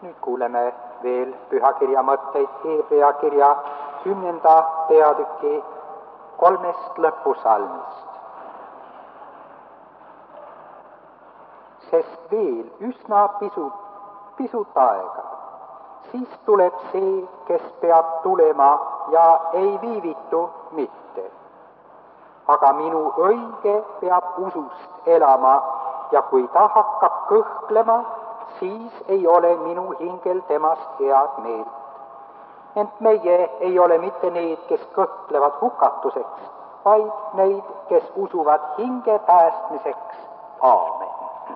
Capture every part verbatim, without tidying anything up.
Nüüd kuuleme veel pühakirja mõtteid Hebrea kirja kümnenda peatüki kolmest lõpusalmist. Sest veel üsna pisut, pisut aega, siis tuleb see, kes peab tulema ja ei viivitu mitte. Aga minu õige peab usust elama ja kui ta hakkab kõhklema, siis ei ole minu hingel temast head meelt. Ent meie ei ole mitte need, kes kõhklevad hukatuseks, vaid neid, kes usuvad hinge päästmiseks. Aamen.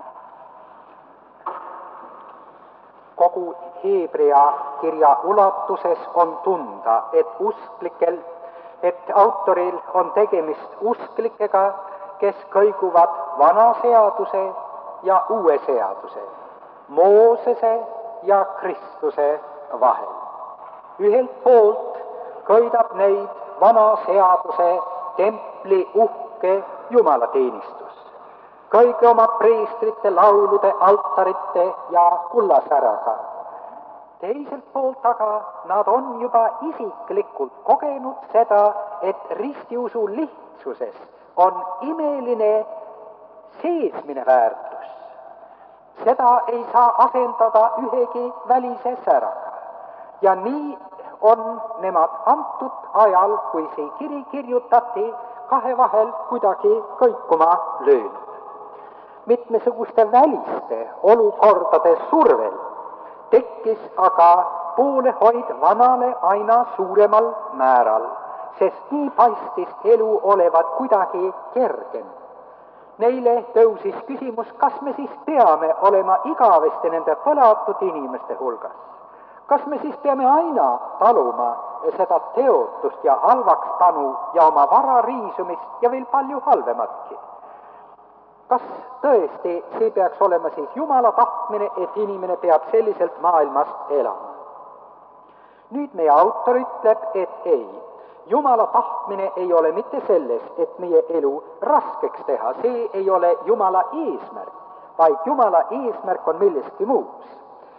Kogu Hebrea kirja ulatuses on tunda, et usklikel, et autoril on tegemist usklikega, kes kõiguvad vana seaduse ja uue seaduse, Moosese ja Kristuse vahel. Ühelt poolt köidab neid vana seaduse templi uhke jumalateenistus, kõigi oma preestrite, laulude, altarite ja kullasäraga. Teiselt poolt aga nad on juba isiklikult kogenud seda, et ristiusu lihtsuses on imeline seesmine väärtus. Seda ei saa asendada ühegi välise säraga. Ja nii on nemad antud ajal, kui see kiri kirjutati, kahe vahel kuidagi kõikuma löönud. Mitmesuguste väliste olukordade survel tekkis aga poolehoid vanale aina suuremal määral, sest nii paistis elu olevat kuidagi kergem. Neile tõusis küsimus, kas me siis peame olema igavesti nende põlatud inimeste hulgas. Kas me siis peame aina taluma seda teotust ja halvakspanu ja oma vara riisumist ja veel palju halvematki? Kas tõesti see peaks olema siis Jumala tahtmine, et inimene peab selliselt maailmast elama? Nüüd meie autor ütleb, et ei. Jumala tahtmine ei ole mitte selles, et meie elu raskeks teha, see ei ole Jumala eesmärk, vaid Jumala eesmärk on milleski muus.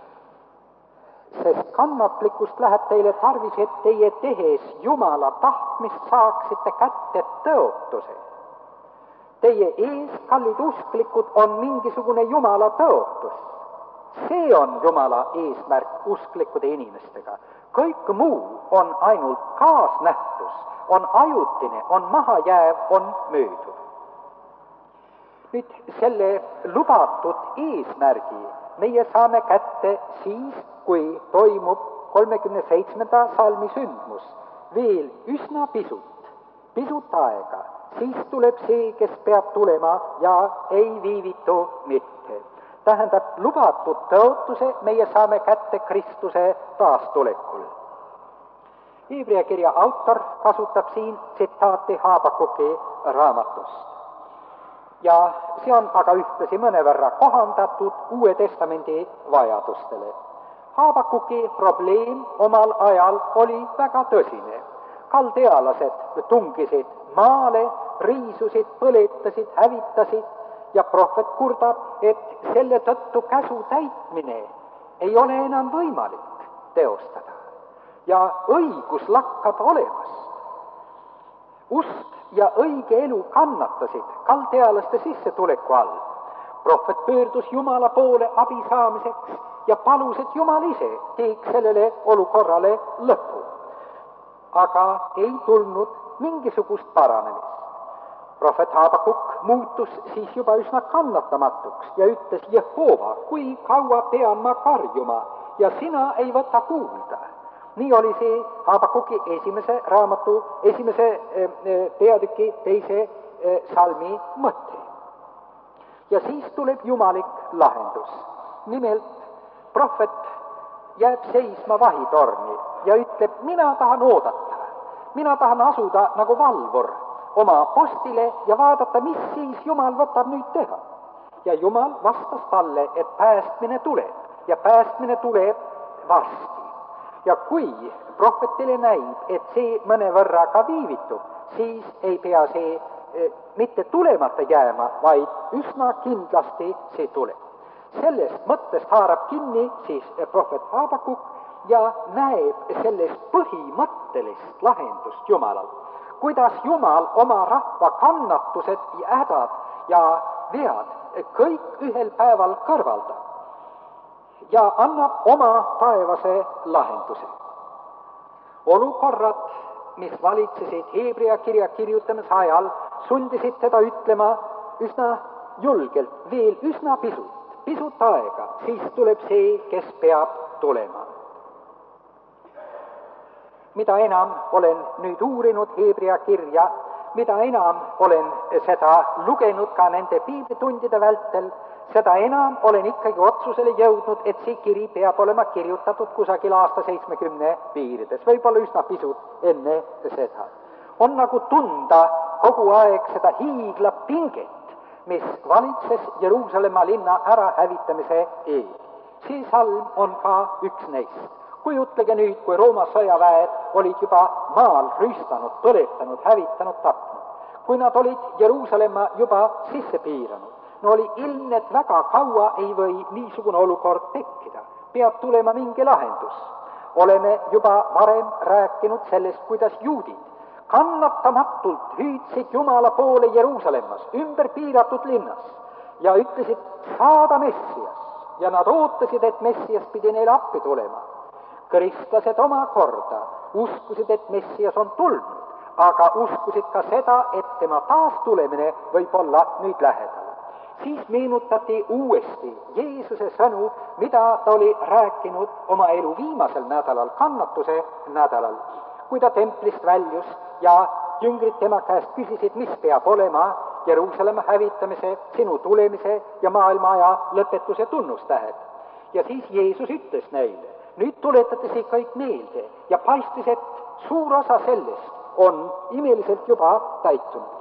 Sest kannatlikkust läheb teile tarvis, et teie tehes Jumala tahtmist saaksite kätte tõotuse. Teie ees, kallid usklikud, on mingisugune Jumala tõotus. See on Jumala eesmärk usklikude inimestega. Kõik muu on ainult kaasnähtus, on ajutine, on mahajääv, on mööduv. Nüüd selle lubatud eesmärgi meie saame kätte siis, kui toimub kolmekümne seitsmenda salmi sündmus. Veel üsna pisut, pisut aega, siis tuleb see, kes peab tulema ja ei viivitu mitte. Tähendab, lubatud tõotuse meie saame kätte Kristuse taastulekul. Hebrea kirja autor kasutab siin tsitaati Haabakuki raamatust. Ja see on aga ühtlasi mõnevõrra kohandatud Uue Testamendi vajadustele. Haabakuki probleem omal ajal oli väga tõsine. Kaldealased tungisid maale, riisusid, põletasid, hävitasid ja prohvet kurdab, et selle tõttu käsu täitmine ei ole enam võimalik teostada ja õigus lakkab olemast. Usk ja õige elu kannatasid kaldealaste sissetuleku all. Prohvet pöördus Jumala poole abi saamiseks ja palus, et Jumal ise teeks sellele olukorrale lõpu. Aga ei tulnud mingisugust paranemist. Prohvet Haabakuk muutus siis juba üsna kannatamatuks ja ütles, Jehova, kui kaua pean ma karjuma ja sina ei võta kuulda. Nii oli see Haabakuki esimese raamatu, esimese peatüki teise salmi mõte. Ja siis tuleb jumalik lahendus. Nimelt, prohvet jääb seisma vahitorni ja ütleb, mina tahan oodata, mina tahan asuda nagu valvur oma postile ja vaadata, mis siis Jumal võtab nüüd teha. Ja Jumal vastas talle, et päästmine tuleb ja päästmine tuleb varsti. Ja kui prohvetile näib, et see mõnevõrra ka viivitub, siis ei pea see eh, mitte tulemata jääma, vaid üsna kindlasti see tuleb. Sellest mõttest haarab kinni siis prohvet Haabakuk ja näeb selles põhimõttelist lahendust Jumalalt. Kuidas Jumal oma rahva kannatused ja hädad ja vead kõik ühel päeval kõrvaldab ja annab oma taevase lahenduse. Olukorrad, mis valitsesid Hebrea kirja kirjutamise ajal, sundisid teda ütlema üsna julgelt, veel üsna pisut, pisut aega, siis tuleb see, kes peab tulema. Mida enam olen nüüd uurinud Hebrea kirja, mida enam olen seda lugenud ka nende piiblitundide vältel, seda enam olen ikkagi otsusele jõudnud, et see kiri peab olema kirjutatud kusagil aasta seitsmekümne piirides, võib-olla üsna pisut enne seda. On nagu tunda kogu aeg seda hiigla pinget, mis valitses Jeruusalemma linna ärahävitamise eel. See salm on ka üks neist. Kujutlege nüüd, kui Rooma sõjaväed olid juba maal rüüstanud, põletanud, hävitanud, tapnud. Kui nad olid Jeruusalemma juba sisse piiranud, no oli ilmne, et väga kaua ei või niisugune olukord tekkida. Peab tulema mingi lahendus. Oleme juba varem rääkinud sellest, kuidas juudid kannatamatult hüüdsid Jumala poole Jeruusalemmas, ümber piiratud linnas, ja ütlesid, saada Messias. Ja nad ootasid, et Messias pidi neile appi tulema. Kristlased omakorda uskusid, et Messias on tulnud, aga uskusid ka seda, et tema taastulemine võib olla nüüd lähedal. Siis meenutati uuesti Jeesuse sõnu, mida ta oli rääkinud oma elu viimasel nädalal, kannatuse nädalal, kui ta templist väljus ja jüngrid tema käest küsisid, mis peab olema Jeruusalemma hävitamise, sinu tulemise ja maailma aja lõpetuse tunnustähed. Ja siis Jeesus ütles neile, nüüd tuletate see kõik meelde ja paistis, et suur osa sellest on imeliselt juba täitunud.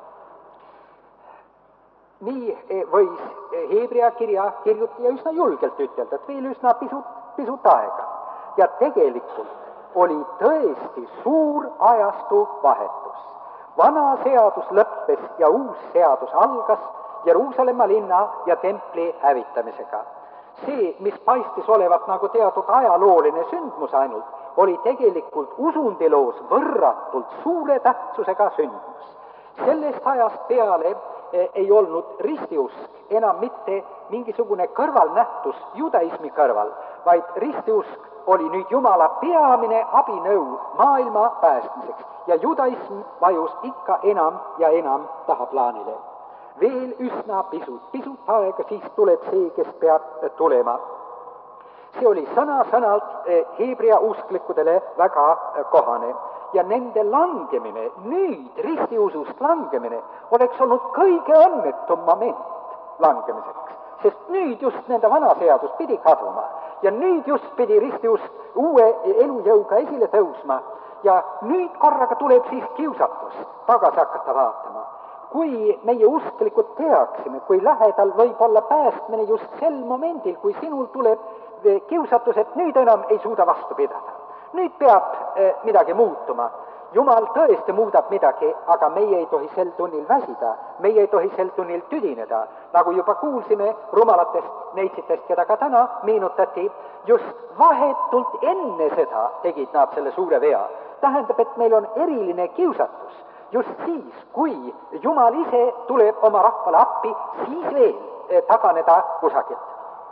Nii võis Hebrea kirja kirjutaja üsna julgelt ütelda, et veel üsna pisut, pisut aega. Ja tegelikult oli tõesti suur ajastu vahetus. Vana seadus lõppes ja uus seadus algas Jeruusalemma linna ja templi hävitamisega. See, mis paistis olevat nagu teatud ajalooline sündmus ainult, oli tegelikult usundiloos võrratult suure tähtsusega sündmus. Sellest ajast peale ei olnud ristiusk enam mitte mingisugune kõrvalnähtus judaismi kõrval, vaid ristiusk oli nüüd Jumala peamine abinõu maailma päästmiseks ja judaism vajus ikka enam ja enam tahaplaanile. Veel üsna pisut, pisut aega, siis tuleb see, kes peab tulema. See oli sõna-sõnalt Hebrea usklikudele väga kohane ja nende langemine, nüüd ristiusust langemine, oleks olnud kõige õnnetum moment langemiseks, sest nüüd just nende vana seadus pidi kaduma ja nüüd just pidi ristiust uue elujõuga esile tõusma ja nüüd korraga tuleb siis kiusatus tagasi hakata vaatama. Kui meie usklikud teaksime, kui lähedal võib olla päästmine just sel momendil, kui sinul tuleb kiusatus, et nüüd enam ei suuda vastu pidada. Nüüd peab eh, midagi muutuma. Jumal tõesti muudab midagi, aga meie ei tohi sel tunnil väsida, meie ei tohi sel tunnil tüdineda. Nagu juba kuulsime rumalatest neitsitest, keda ka täna meenutati, just vahetult enne seda tegid nad selle suure vea. Tähendab, et meil on eriline kiusatus. Just siis, kui Jumal ise tuleb oma rahvale appi, siis veel taganeda kusagilt.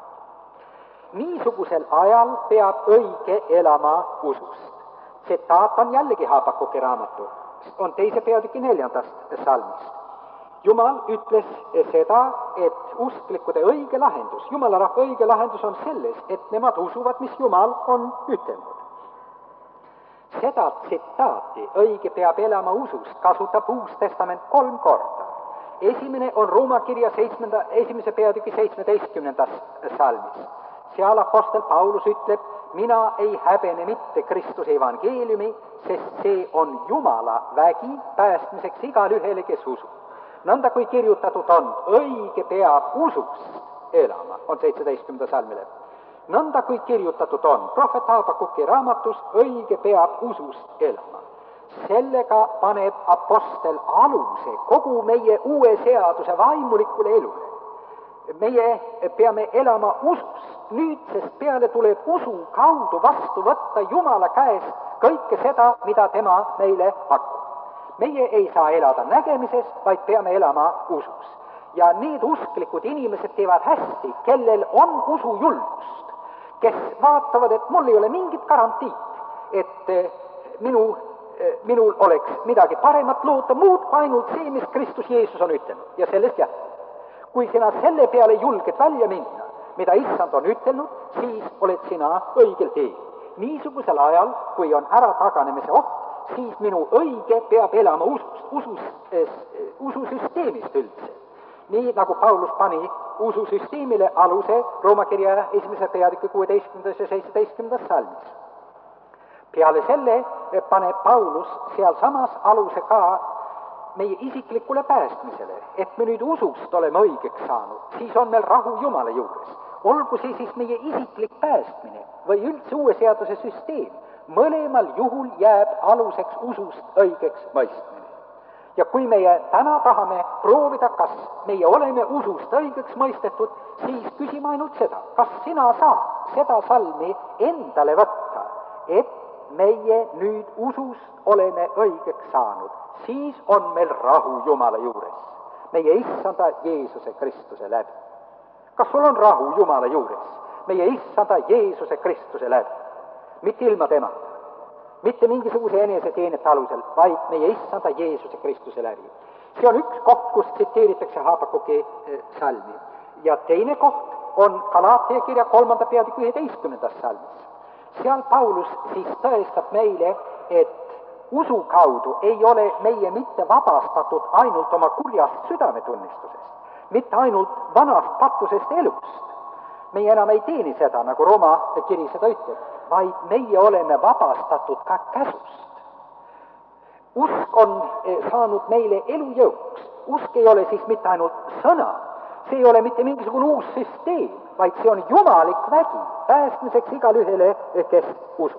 Niisugusel ajal peab õige elama usust. Tsitaat on jällegi Haabakuki raamatu, on teise peatüki neljandast salmist. Jumal ütles seda, et usklikude õige lahendus, Jumala rahva õige lahendus on selles, et nemad usuvad, mis Jumal on ütelnud. Seda tsitaati õige peab elama usust kasutab Uus Testament kolm korda. Esimene on Rooma kirja seitsmenda, esimese peatüki seitsmeteistkümnendas salmis. Seal apostel Paulus ütleb, mina ei häbene mitte Kristuse evangeeliumi, sest see on Jumala vägi päästmiseks igal ühele, kes usub. Nõnda kui kirjutatud on, õige peab usust elama, on seitseteistkümnenda salmile. Nõnda kui kirjutatud on, prohvet Haabakuki raamatus, õige peab usust elama. Sellega paneb apostel aluse kogu meie uue seaduse vaimulikule elule. meie peame elama usus. Nüüdsest peale tuleb usu kaudu vastu võtta Jumala käest kõike seda, mida tema meile pakub. Meie ei saa elada nägemises, vaid peame elama usus. Ja need usklikud inimesed teevad hästi, kellel on usujulgust, kes vaatavad, et mul ei ole mingit garantiid, et minu, minul oleks midagi paremat loota, muud kui ainult see, mis Kristus Jeesus on ütelnud, ja sellest jätkub. Kui sina selle peale julged välja minna, mida issand on ütelnud, siis oled sina õigel teel. Niisugusel ajal, kui on ära taganemise oht, siis minu õige peab elama usust, usus, ususüsteemist üldse. Nii nagu Paulus pani ususüsteemile aluse Rooma kirja esimese peatüki kuueteistkümnendas ja seitseteistkümnendas salmis. Peale selle paneb Paulus sealsamas aluse ka meie isiklikule päästmisele, et me nüüd usust oleme õigeks saanud, siis on meil rahu Jumala juures. Olgu see siis meie isiklik päästmine või üldse uue seaduse süsteem, mõlemal juhul jääb aluseks usust õigeks mõistmine. Ja kui meie täna tahame proovida, kas meie oleme usust õigeks mõistetud, siis küsime ainult seda, kas sina saad seda salmi endale võtta, et meie nüüd usust oleme õigeks saanud, siis on meil rahu Jumala juures, meie issanda Jeesuse Kristuse läbi. Kas sul on rahu Jumala juures, meie issanda Jeesuse Kristuse läbi? Mitte ilma temata, mitte mingisuguse eneseteenete alusel, vaid meie issanda Jeesuse Kristuse läbi. See on üks koht, kus tsiteeritakse Habakuki salmi. Ja teine koht on Galatia kirja kolmanda peatüki üheteistkümnendas salmis. Seal Paulus siis tõestab meile, et usu kaudu ei ole meie mitte vabastatud ainult oma kurjast südametunnistusest, mitte ainult vanast patusest elust. Meie enam ei teeni seda, nagu Rooma kiri seda ütleb, vaid meie oleme vabastatud ka käsust. Usk on saanud meile elujõuks. Usk ei ole siis mitte ainult sõna, see ei ole mitte mingisugune uus süsteem, vaid see on jumalik vägi päästmiseks igal ühele, kes usub.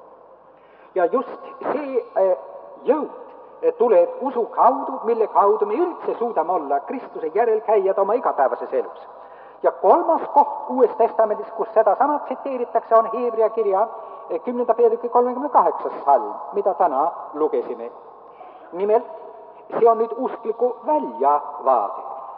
Ja just see jõud tuleb usu kaudu, mille kaudu me üldse suudame olla Kristuse järelkäijad oma igapäevases elus. Ja kolmas koht Uues Testamendis, kus seda sama tsiteeritakse, on Heebrea kirja kümnenda peatüki kolmekümne kaheksas salm, mida täna lugesime. Nimelt, see on nüüd uskliku väljavaade.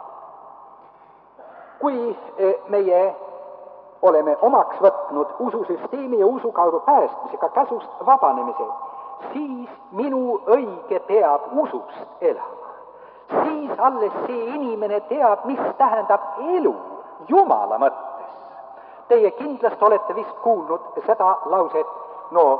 Kui meie oleme omaks võtnud ususüsteemi ja usu kaudu päästmisega käsust vabanemise, siis minu õige peab usust elama. Siis alles see inimene teab, mis tähendab elu Jumala mõttes. Teie kindlasti olete vist kuulnud seda lauset, no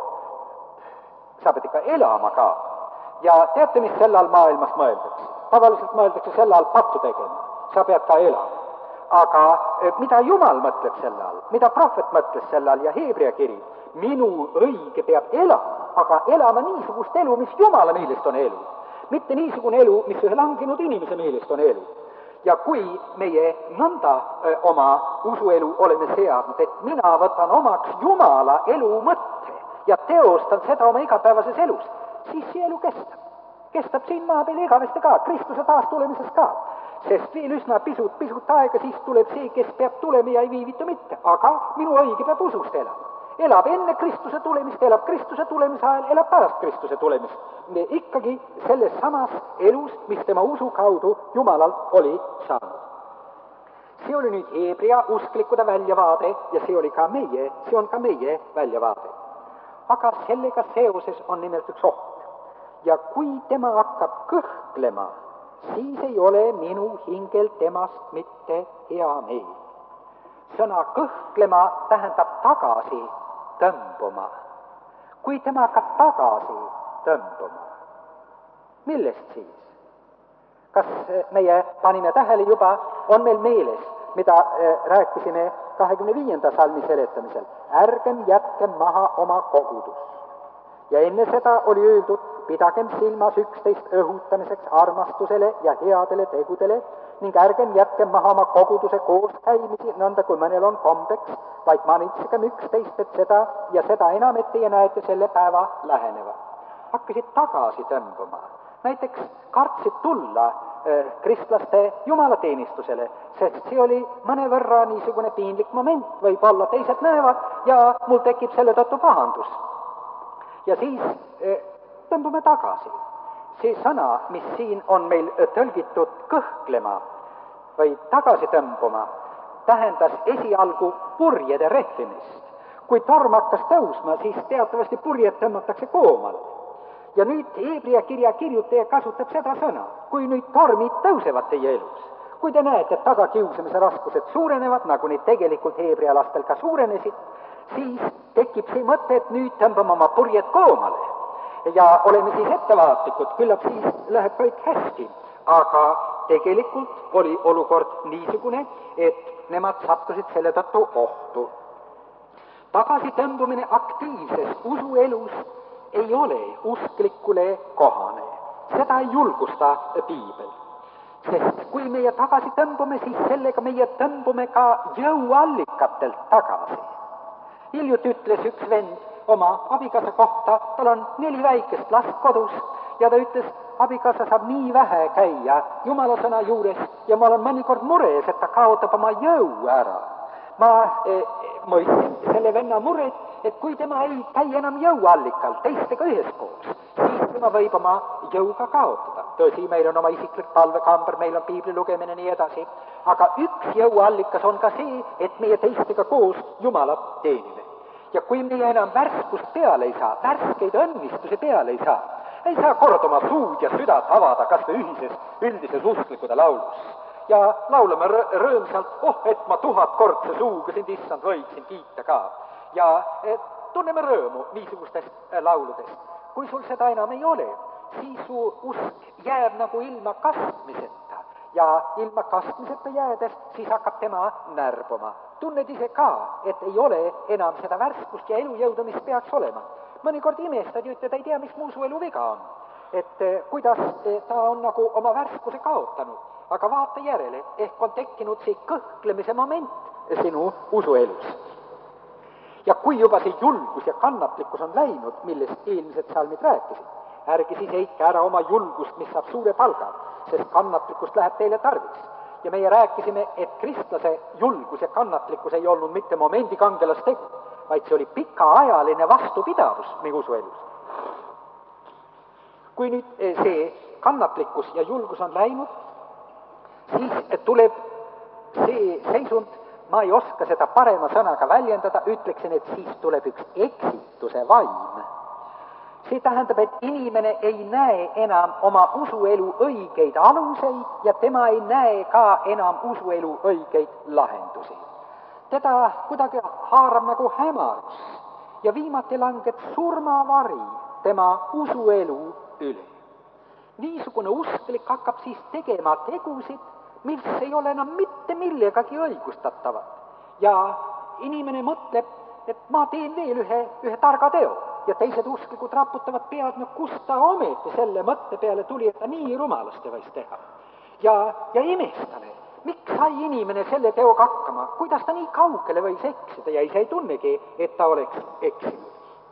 sa pead ikka elama ka. Ja teate, mis sel all maailmas mõeldakse? Tavaliselt mõeldakse sel all pattu tegema. Sa pead ka elama. Aga mida Jumal mõtleb sel all? Mida prohvet mõtles sel all ja Heebrea kiri? Minu õige peab elama, aga elama niisugust elu, mis Jumala meelest on elu. Mitte niisugune elu, mis ühe langenud inimese meelest on elu. Ja kui meie nõnda öö, oma usuelu oleme seadnud, et mina võtan omaks Jumala elu mõtte ja teostan seda oma igapäevases elus, siis see elu kestab. Kestab siin maa peal igavesti ka, Kristuse taastulemises ka. Sest veel üsna pisut, pisut aega, siis tuleb see, kes peab tulema ja ei viivitu mitte. Aga minu õige peab usust elama. Elab enne Kristuse tulemist, elab Kristuse tulemise ajal, elab pärast Kristuse tulemist. Me ikkagi selles samas elus, mis tema usu kaudu Jumalalt oli saanud. See oli nüüd Heebrea usklikude väljavaade ja see oli ka meie, see on ka meie väljavaade. Aga sellega seoses on nimelt üks oht. Ja kui tema hakkab kõhklema, siis ei ole minu hingel temast mitte hea meel. Sõna kõhklema tähendab tagasi tõmbuma. Kui tema hakkab tagasi tõmbuma, millest siis? Kas meie panime tähele juba, on meil meeles, mida rääkisime kahekümne viienda salmi seletamisel? Ärgem jätkem maha oma kogudus. Ja enne seda oli öeldud, pidagem silmas üksteist õhutamiseks armastusele ja headele tegudele ning ärgem jätkem maha oma koguduse kooskäimisi, nõnda kui mõnel on kombeks, vaid manitsegem üksteist, et seda ja seda enam, et teie näete selle päeva läheneva. Hakkasid tagasi tõmbuma. Näiteks kartsid tulla kristlaste jumalateenistusele, sest see oli mõnevõrra niisugune piinlik moment, võib-olla teised näevad ja mul tekib selle tõttu pahandus. Ja siis tõmbume tagasi. See sõna, mis siin on meil tõlgitud kõhklema või tagasi tõmbuma, tähendas esialgu purjede rehvimist. Kui torm hakkas tõusma, siis teatavasti purjed tõmmatakse koomale. Ja nüüd Hebrea kirja kirjutaja kasutab seda sõna. Kui nüüd tormid tõusevad teie elus, kui te näete, et tagakiusamise raskused suurenevad, nagu neid tegelikult Hebrea lastel ka suurenesid, siis tekib see mõte, et nüüd tõmbame oma purjed koomale. Ja oleme siis ettevaatlikud, küllap siis läheb kõik hästi. Aga tegelikult oli olukord niisugune, et nemad sattusid selle tõttu ohtu. Tagasi tõmbumine aktiivses usuelus ei ole usklikule kohane. Seda ei julgusta piibel. Sest kui meie tagasi tõmbume, siis sellega meie tõmbume ka jõuallikatelt tagasi. Hiljuti ütles üks vend oma abikaasa kohta, tal on neli väikest last kodus ja ta ütles, abikaasa saab nii vähe käia Jumala sõna juures ja ma olen mõnikord mures, et ta kaotab oma jõu ära. Ma eh, mõistsin selle venna muret, et kui tema ei käi enam jõuallikal teistega üheskoos, siis tema võib oma jõuga kaotada. Tõsi, meil on oma isiklik palvekamber, meil on piibli lugemine nii edasi, aga üks jõuallikas on ka see, et meie teistega koos Jumalat teenime. Ja kui meie enam värskust peale ei saa, värskeid õnnistuse peale ei saa, ei saa kord oma suud ja südant avada kas või ühises, üldises usklikude laulus. Ja laulame rõ- rõõmsalt, oh, et ma tuhat kordse suuga sind, issand, võiksin kiita ka. Ja et, tunneme rõõmu niisugustest äh, lauludest. Kui sul seda enam ei ole, siis su usk jääb nagu ilma kastmiseta. Ja ilma kastmiseta jäädes, siis hakkab tema närbuma. Tunned ise ka, et ei ole enam seda värskust ja elujõudu, mis peaks olema. Mõnikord imestad ja ütled, ei tea, mis mu usuelu viga on. Et eh, kuidas eh, ta on nagu oma värskuse kaotanud. Aga vaata järele, ehk on tekkinud see kõhklemise moment sinu usuelus. Ja kui juba see julgus ja kannatlikkus on läinud, millest eelmised salmid rääkisid, ärge siis heitke ära oma julgust, mis saab suure palga, sest kannatlikkust läheb teile tarvis. Ja meie rääkisime, et kristlase julgus ja kannatlikkus ei olnud mitte momendi kangelastegu, vaid see oli pikaajaline vastupidavus meie usuelus. Kui nüüd see kannatlikkus ja julgus on läinud, siis tuleb see seisund, ma ei oska seda parema sõnaga väljendada, ütleksin, et siis tuleb üks eksituse vaim. See tähendab, et inimene ei näe enam oma usuelu õigeid aluseid ja tema ei näe ka enam usuelu õigeid lahendusi. Teda kuidagi haarab nagu hämarus ja viimati langeb surmavari tema usuelu üle. Niisugune usklik hakkab siis tegema tegusid, mis ei ole enam mitte millegagi õigustatavad. Ja inimene mõtleb, et ma teen veel ühe, ühe targa teo. Ja teised usklikud raputavad pead, no kust ta ometi selle mõtte peale tuli, et ta nii rumalasti võis teha. Ja, ja imestame, miks sai inimene selle teoga hakkama, kuidas ta nii kaugele võis eksida ja ise ei tunnegi, et ta oleks eksinud.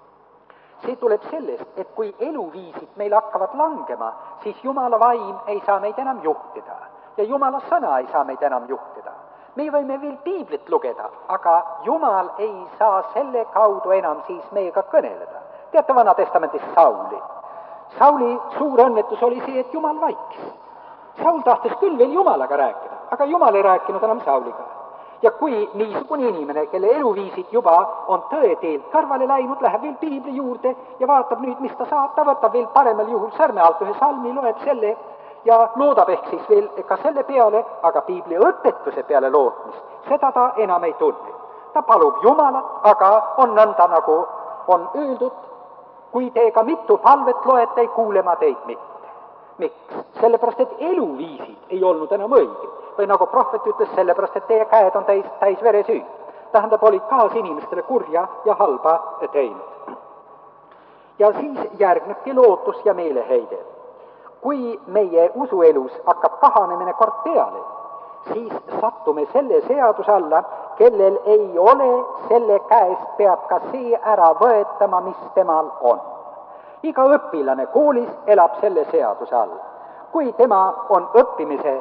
See tuleb sellest, et kui eluviisid meil hakkavad langema, siis Jumala vaim ei saa meid enam juhtida ja Jumala sõna ei saa meid enam juhtida. Me võime veel piiblit lugeda, aga Jumal ei saa selle kaudu enam siis meiega kõneleda. Teate Vana Testamentis Sauli. Sauli suur õnnetus oli see, et Jumal vaikis. Saul tahtis küll veel Jumalaga rääkida, aga Jumal ei rääkinud enam Sauliga. Ja kui niisugune inimene, kelle eluviisid juba on tõe teelt kõrvale läinud, läheb veel piibli juurde ja vaatab nüüd, mis ta saab, ta võtab veel paremal juhul särme alt ühe salmi, loeb selle ja loodab ehk siis veel ka selle peale, aga piibli õpetuse peale lootmist, seda ta enam ei tunne. Ta palub Jumalat, aga on nõnda nagu on öeldud, kui te ka mitu palvet loete, ei kuule ma teid mitte. Miks? Sellepärast, et eluviisid ei olnud enam õiged. Või nagu prohvet ütles, sellepärast, et teie käed on täis, täis veresüü. Tähendab, olid kaas inimestele kurja ja halba teinud. Ja siis järgnebki lootus ja meeleheide. Kui meie usuelus hakkab kahanemine kord peale, siis sattume selle seaduse alla, kellel ei ole, selle käest peab ka see ära võetama, mis temal on. Iga õpilane koolis elab selle seaduse all. kui tema on õppimise,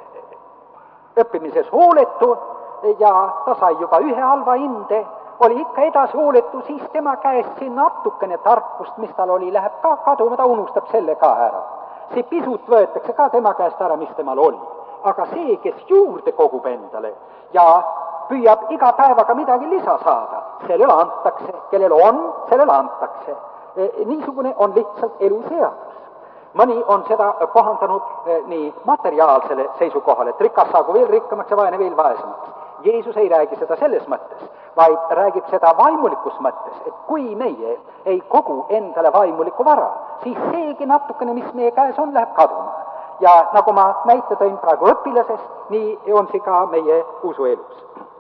õppimises hooletu ja ta sai juba ühe halva hinde, oli ikka edasi hooletu, siis tema käest siin natukene tarkust, mis tal oli, läheb ka kaduma, ta unustab selle ka ära. See pisut võetakse ka tema käest ära, mis temal oli. Aga see, kes juurde kogub endale ja püüab iga päevaga midagi lisa saada, sellele antakse, kellel on, sellele antakse. Niisugune on lihtsalt eluseadus. Mõni on seda kohandanud nii materiaalsele seisukohale, et rikas saagu veel rikkamaks ja vaene veel vaesemaks. Jeesus ei räägi seda selles mõttes, vaid räägib seda vaimulikus mõttes, et kui meie ei kogu endale vaimulikku vara, siis seegi natukene, mis meie käes on, läheb kaduma. Ja nagu ma näite tõin praegu õpilasest, nii on see ka meie usuelus.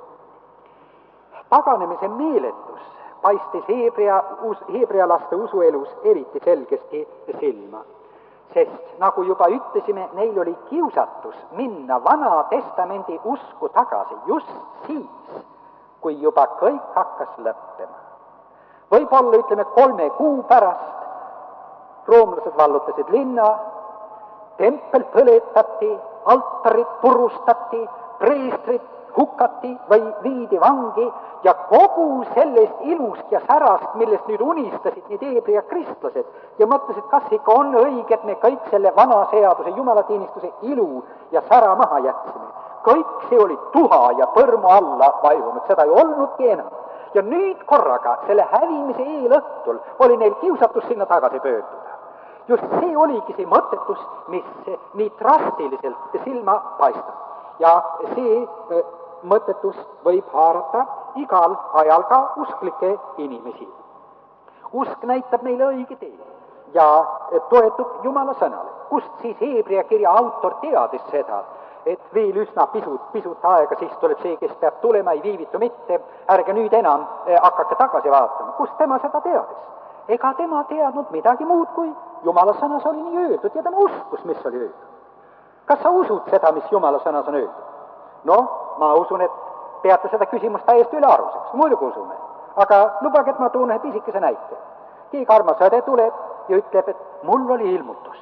Taganemise meeletus paistis heebrea, heebrealaste usuelus eriti selgesti silma. Sest nagu juba ütlesime, neil oli kiusatus minna Vana Testamendi usku tagasi just siis, kui juba kõik hakkas lõppema. Võib-olla ütleme kolme kuu pärast roomlased vallutasid linna, tempel põletati, altarid purustati, preestrid hukati või viidi vangi ja kogu sellest ilust ja särast, millest nüüd unistasid need heebrea kristlased ja mõtlesid, kas ikka on õige, et me kõik selle vana seaduse, jumalateenistuse ilu ja sära maha jätsime. Kõik see oli tuha ja põrmu alla vajunud, seda ei olnudki enam. Ja nüüd korraga selle hävimise eelõhtul oli neil kiusatus sinna tagasi pöörduda. Just see oligi see mõttetus, mis nii drastiliselt silma paistab. Ja see mõttetus võib haarata igal ajal ka usklikke inimesi. Usk näitab meile õige tee ja toetub Jumala sõnale. Kust siis heebrea kirja autor teadis seda, et veel üsna pisut, pisut aega, siis tuleb see, kes peab tulema, ei viivitu mitte, ärge nüüd enam hakake tagasi vaatama. Kust tema seda teadis? Ega tema teadnud midagi muud, kui Jumala sõnas oli nii öeldud ja tema uskus, mis oli öeldud. Kas sa usud seda, mis Jumala sõnas on öeldud? Noh, ma usun, et peate seda küsimust täiesti üle aruseks, muidugi usume. Aga lubage, et ma tuun ühe pisikese näite. Keegi armas õde tuleb ja ütleb, et mul oli ilmutus.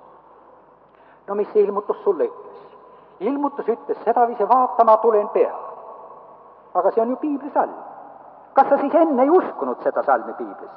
No mis see ilmutus sulle ütles? Ilmutus ütles, seda vise vaatama tulen pea. Aga see on ju piibli salm. Kas sa siis enne ei uskunud seda salmi piiblis?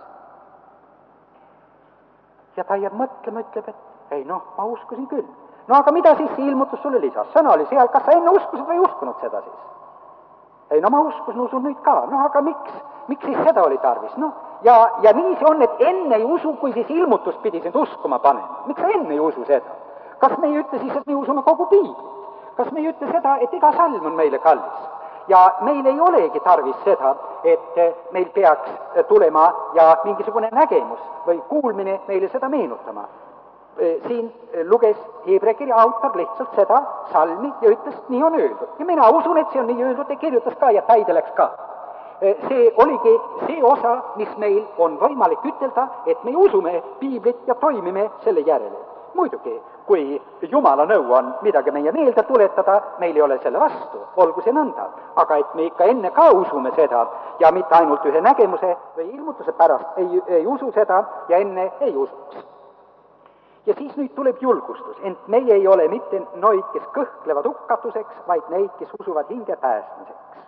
Ja ta jääb mõtlema, ütleb, et ei noh, ma uskusin küll. No aga mida siis see ilmutus sulle lisas? Sõna oli seal, kas sa enne uskusid või uskunud seda siis? Ei no ma uskusin, usun nüüd ka. No aga miks? Miks siis seda oli tarvis? No, ja, ja nii see on, et enne ei usu, kui siis ilmutus pidi sind uskuma panema. Miks sa enne ei usu seda? Kas me ei ütle siis, et me usume kogu piiblit? Kas me ei ütle seda, et iga salm on meile kallis? Ja meil ei olegi tarvis seda, et meil peaks tulema ja mingisugune nägemus või kuulmine meile seda meenutama. Siin luges heebrea kirja autor lihtsalt seda salmi ja ütles, nii on öeldud. Ja mina usun, et see on nii öeldud ja kirjutas ka ja täide läks ka. See oligi see osa, mis meil on võimalik ütelda, et me usume piiblit ja toimime selle järele. Muidugi, kui Jumala nõu on midagi meie meelde tuletada, meil ei ole selle vastu, olgu see nõnda. Aga et me ikka enne ka usume seda ja mitte ainult ühe nägemuse või ilmutuse pärast ei, ei usu seda ja enne ei usuks. Ja siis nüüd tuleb julgustus, ent meie ei ole mitte noid, kes kõhklevad hukkatuseks, vaid neid, kes usuvad hinge päästmiseks.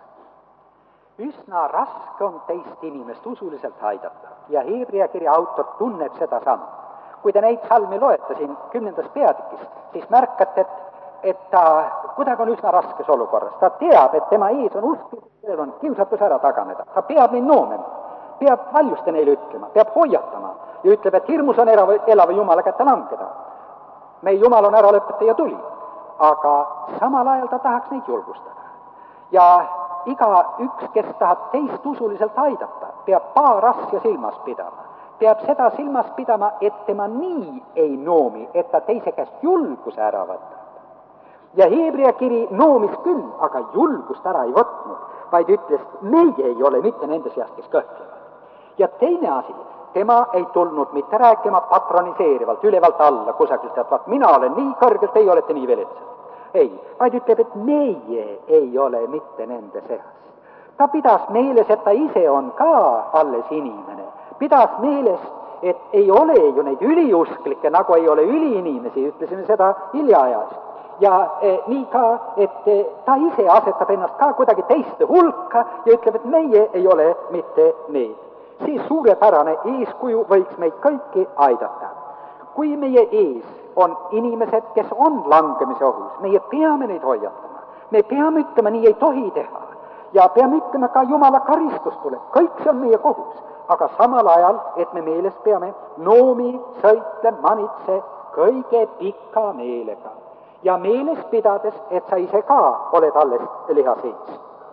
Üsna raske on teist inimest usuliselt aidata ja heebrea kirja autor tunneb seda sama. Kui te neid salmi loete siin kümnendas peatükis, siis märkate, et, et ta kuidagi on üsna raskes olukorras. Ta teab, et tema ees on usk, kellel on kiusatus ära taganeda. Ta peab neid noomema, peab valjuste neile ütlema, peab hoiatama ja ütleb, et hirmus on elava, elava Jumala kätte langeda. Meie Jumal on ära lõpetaja ja tuli, aga samal ajal ta tahaks neid julgustada. Ja iga üks, kes tahab teist usuliselt aidata, peab paar asja silmas pidama. Peab seda silmas pidama, et tema nii ei noomi, et ta teise käest julguse ära võtab. Ja heebrea kiri noomis küll, aga julgust ära ei võtnud, vaid ütles, meie ei ole mitte nende seast, kes kõhklevad. Ja teine asi, tema ei tulnud mitte rääkima patroniseerivalt, ülevalt alla kusagilt, et vaat mina olen nii kõrgelt, teie olete nii veletsad. Ei, vaid ütleb, et meie ei ole mitte nende seast. Ta pidas meeles, et ta ise on ka alles inimene. Pidas meeles, et ei ole ju neid üliusklikke, nagu ei ole üliinimesi, ütlesime seda hiljaajas. Ja eh, nii ka, et eh, ta ise asetab ennast ka kuidagi teiste hulka ja ütleb, et meie ei ole mitte need. See suurepärane eeskuju võiks meid kõiki aidata. Kui meie ees on inimesed, kes on langemise ohus, meie peame neid hoiatama. Me peame ütlema, nii ei tohi teha. Ja peame ütlema ka Jumala karistus tuleb. Kõik see on meie kohus. Aga samal ajal, et me meeles peame, noomi, sõitle, manitse kõige pika meelega. Ja meeles pidades, et sa ise ka oled alles liha sees.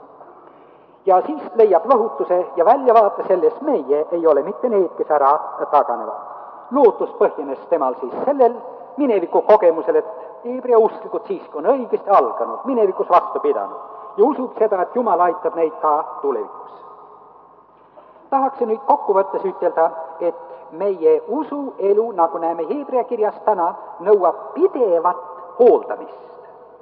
Ja siis leiab lohutuse ja väljavaate selles meie ei ole mitte need, kes ära taganevad. Lootus põhjenes temal siis sellel mineviku kogemusel, et Hebrea usklikud siiski on õigesti alganud, minevikus vastu pidanud ja usub seda, et Jumal aitab neid ka tulevikus. Tahaksin nüüd kokkuvõttes ütelda, et meie usuelu, nagu näeme Hebrea kirjas täna, nõuab pidevat hooldamist,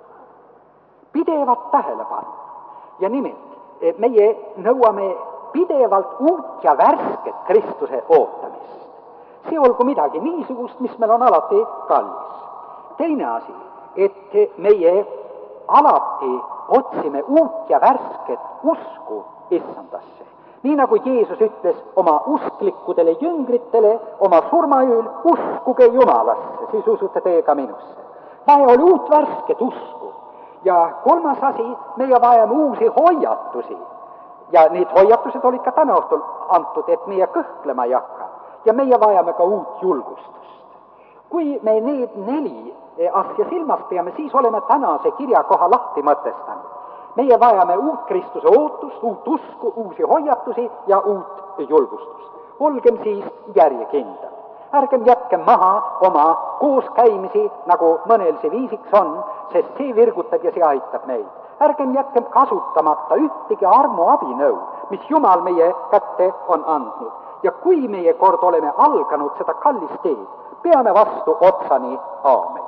pidevat tähelepanu. Ja nimelt, meie nõuame pidevalt uut ja värsket Kristuse ootamist. See olgu midagi niisugust, mis meil on alati kallis. Teine asi, et meie alati otsime uut ja värsket usku Issandasse. Nii nagu Jeesus ütles oma usklikudele jüngritele oma surmaööl, uskuge Jumalasse, siis usute teie ka minusse. Vaja oli uut värsket usku. Ja kolmas asi, meie vajame uusi hoiatusi. Ja need hoiatused olid ka täna õhtul antud, et meie kõhklema ei hakka. Ja meie vajame ka uut julgustust. Kui me need neli asja silmas peame, siis oleme tänase kirjakoha lahti mõtestanud. Meie vajame uut Kristuse ootust, uut usku, uusi hoiatusi ja uut julgustust. Olgem siis järjekindel. Ärgem jätkem maha oma kooskäimisi, nagu mõnel see viisiks on, sest see virgutab ja see aitab meid. Ärgem jätkem kasutamata ühtegi armu abinõu, mis Jumal meie kätte on andnud. Ja kui meie kord oleme alganud seda kallist teed, peame vastu otsani aamen.